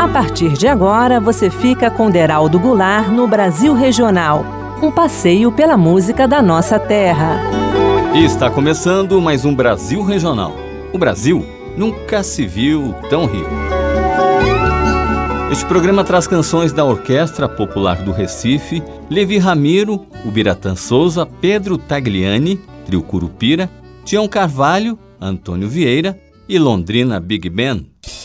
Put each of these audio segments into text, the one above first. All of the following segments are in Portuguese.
partir de agora, você fica com Deraldo Goulart no Brasil Regional, um passeio pela música da nossa terra. E está começando mais um Brasil Regional. O Brasil nunca se viu tão rico. Este programa traz canções da Orquestra Popular do Recife, Levi Ramiro, Ubiratã Souza, Pedro Tagliani, Trio Curupira, Tião Carvalho, Antônio Vieira e Londrina Big Band.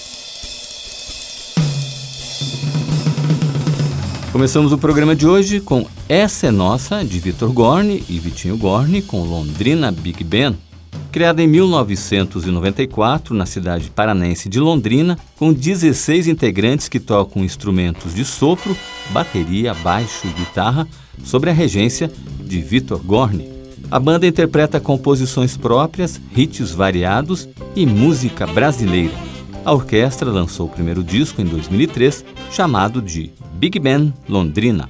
Começamos o programa de hoje com Essa é Nossa, de Vitor Gorni e Vitinho Gorni, com Londrina Big Band. Criada em 1994 na cidade paranense de Londrina, com 16 integrantes que tocam instrumentos de sopro, bateria, baixo e guitarra, sob a regência de Vitor Gorni. A banda interpreta composições próprias, hits variados e música brasileira. A orquestra lançou o primeiro disco em 2003, chamado de Big Band Londrina.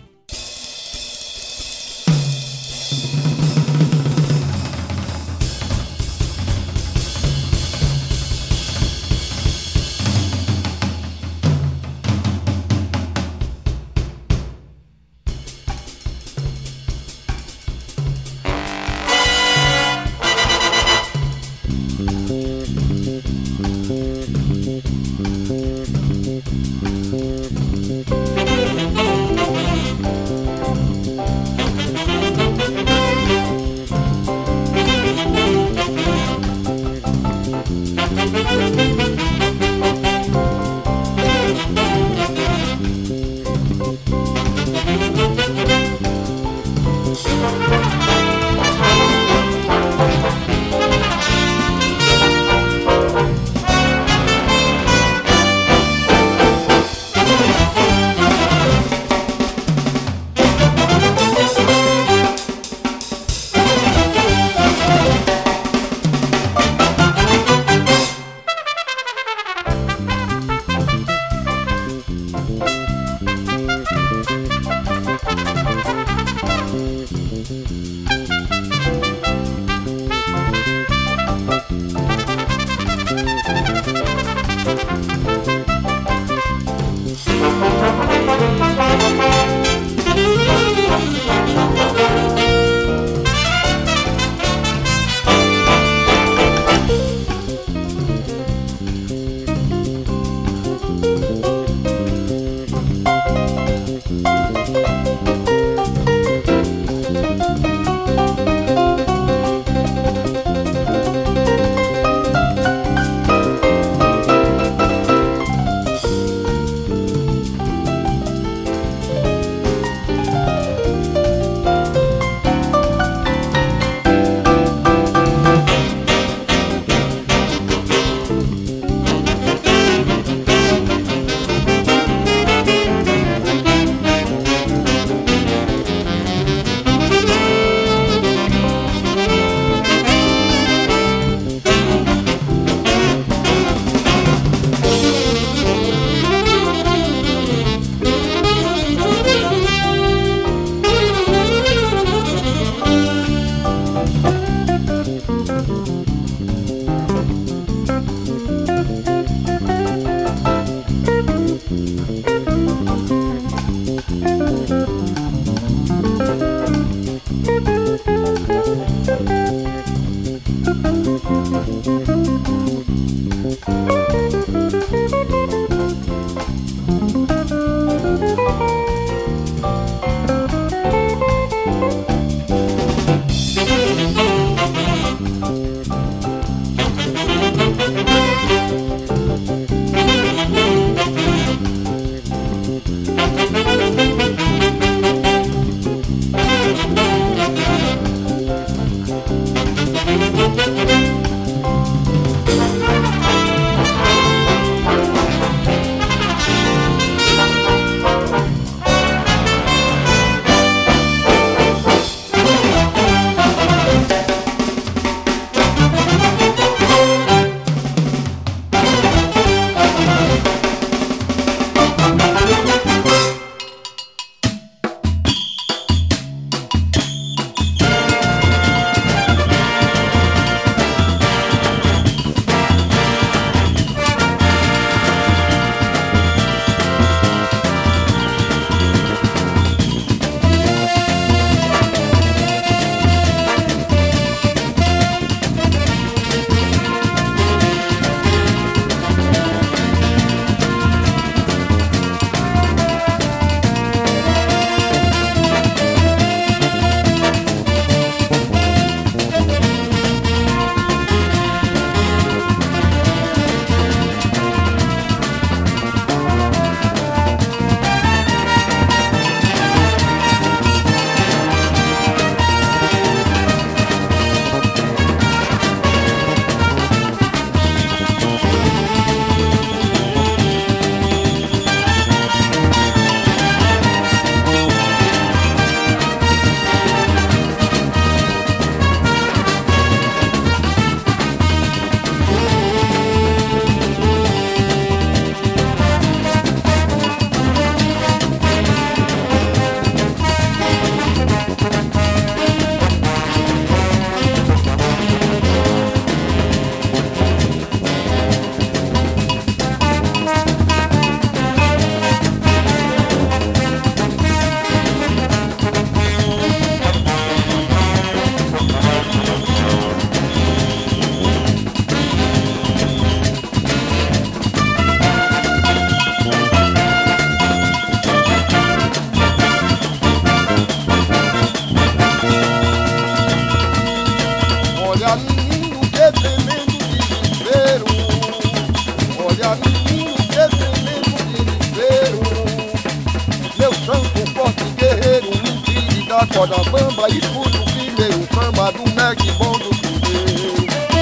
a corda bamba, escuta o primeiro samba do Mac bom do primeiro.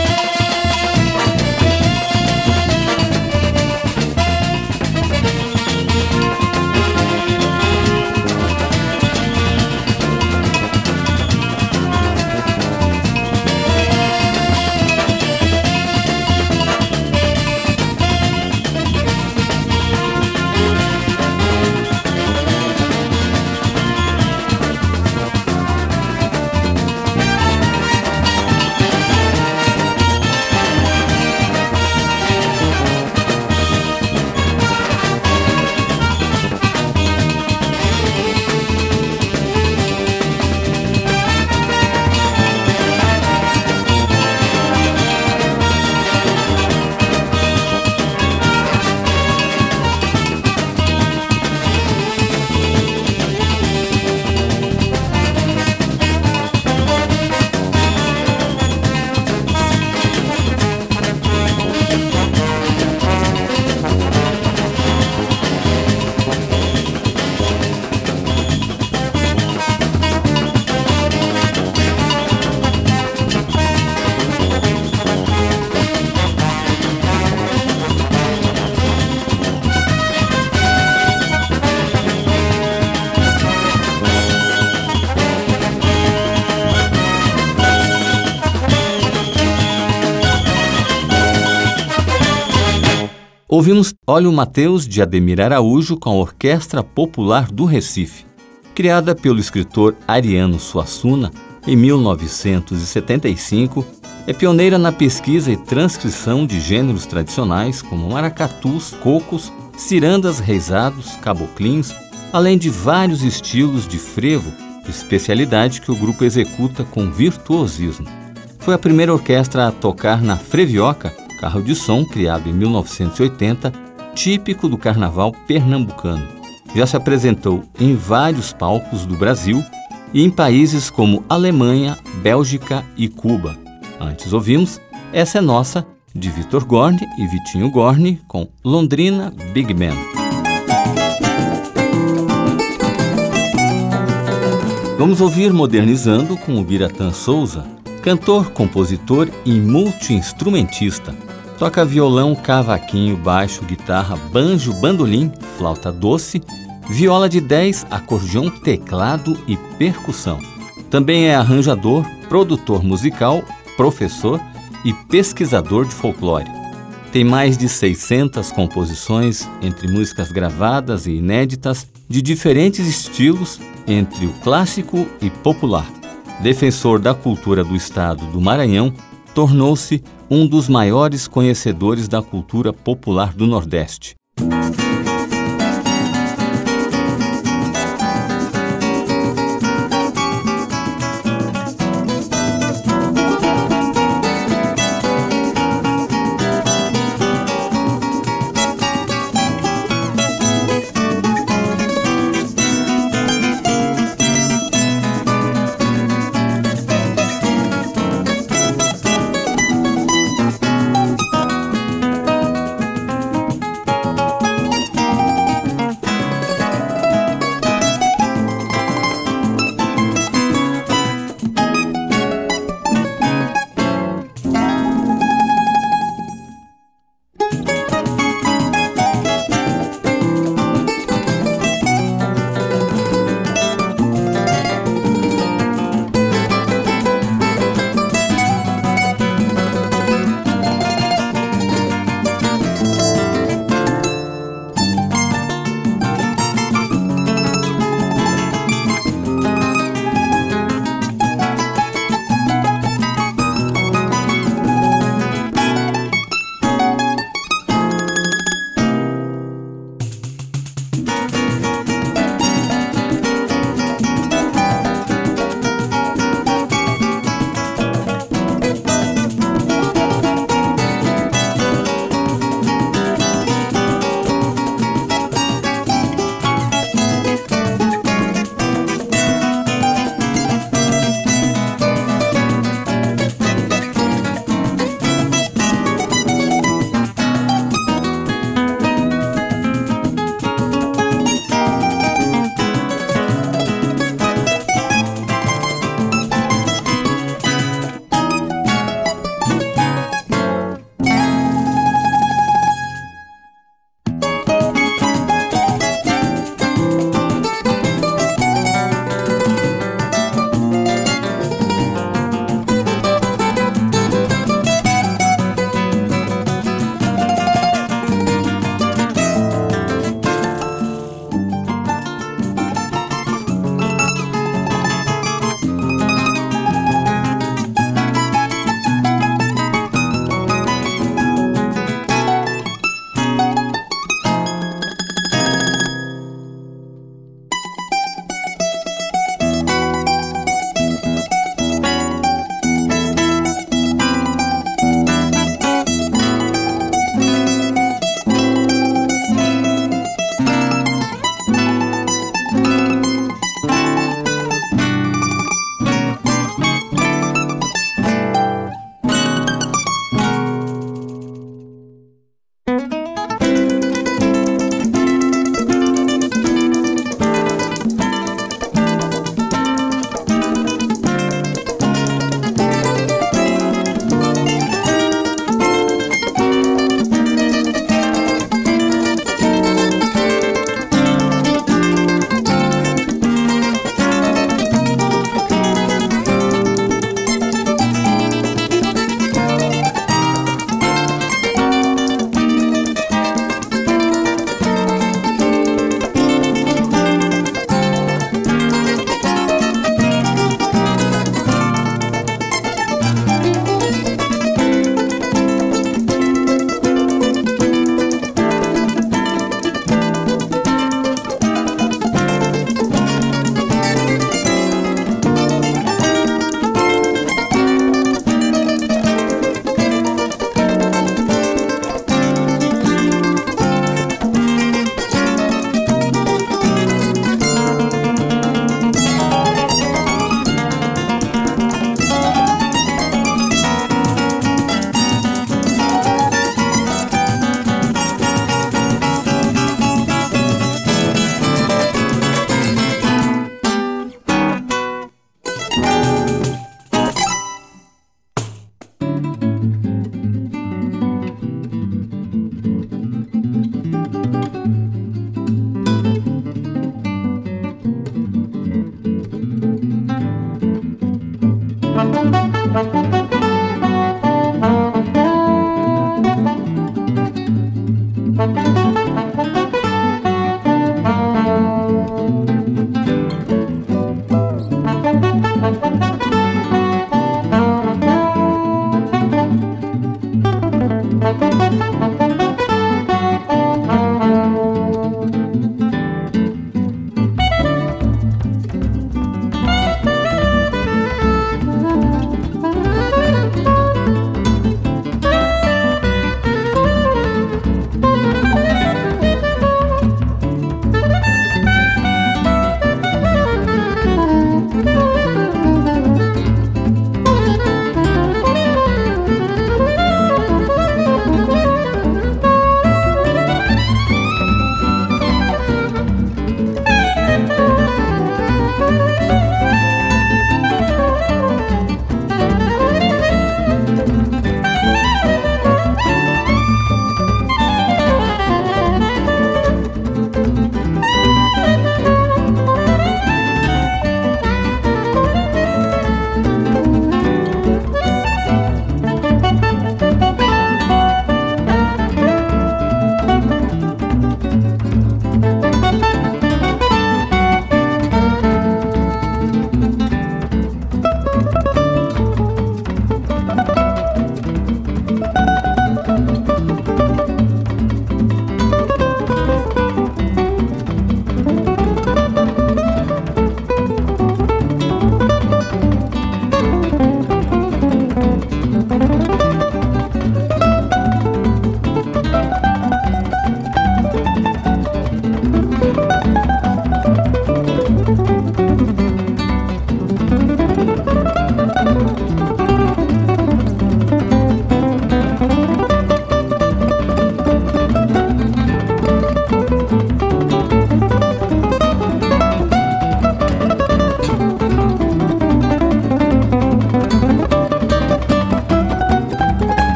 Ouvimos Olha o Mateus, de Ademir Araújo, com a Orquestra Popular do Recife. Criada pelo escritor Ariano Suassuna em 1975, é pioneira na pesquisa e transcrição de gêneros tradicionais como maracatus, cocos, cirandas, reisados, caboclins, além de vários estilos de frevo, especialidade que o grupo executa com virtuosismo. Foi a primeira orquestra a tocar na frevioca, carro de som criado em 1980, típico do carnaval pernambucano. Já se apresentou em vários palcos do Brasil e em países como Alemanha, Bélgica e Cuba. Antes ouvimos Essa é Nossa, de Vitor Gorni e Vitinho Gorni, com Londrina Big Band. Vamos ouvir Modernizando com o Biratã Souza, cantor, compositor e multi-instrumentista. Toca violão, cavaquinho, baixo, guitarra, banjo, bandolim, flauta doce, viola de 10, acordeão, teclado e percussão. Também é arranjador, produtor musical, professor e pesquisador de folclore. Tem mais de 600 composições entre músicas gravadas e inéditas de diferentes estilos, entre o clássico e popular. Defensor da cultura do estado do Maranhão, tornou-se um dos maiores conhecedores da cultura popular do Nordeste.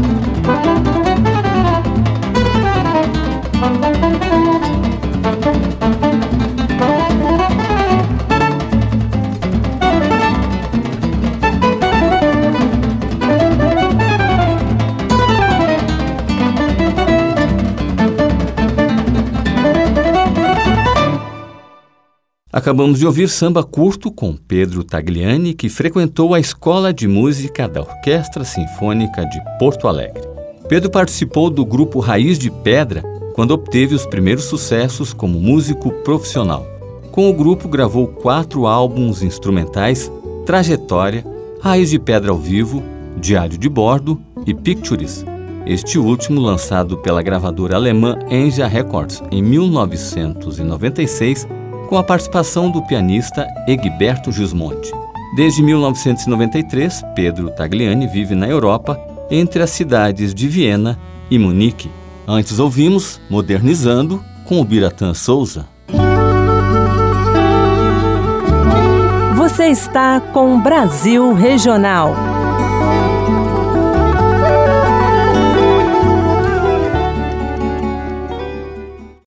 Acabamos de ouvir Samba Curto com Pedro Tagliani, que frequentou a Escola de Música da Orquestra Sinfônica de Porto Alegre. Pedro participou do grupo Raiz de Pedra quando obteve os primeiros sucessos como músico profissional. Com o grupo gravou 4 álbuns instrumentais: Trajetória, Raiz de Pedra ao Vivo, Diário de Bordo e Pictures, este último lançado pela gravadora alemã Enja Records em 1996, com a participação do pianista Egberto Gismonti. Desde 1993, Pedro Tagliani vive na Europa, entre as cidades de Viena e Munique. Antes ouvimos Modernizando, com o Biratã Souza. Você está com Brasil Regional.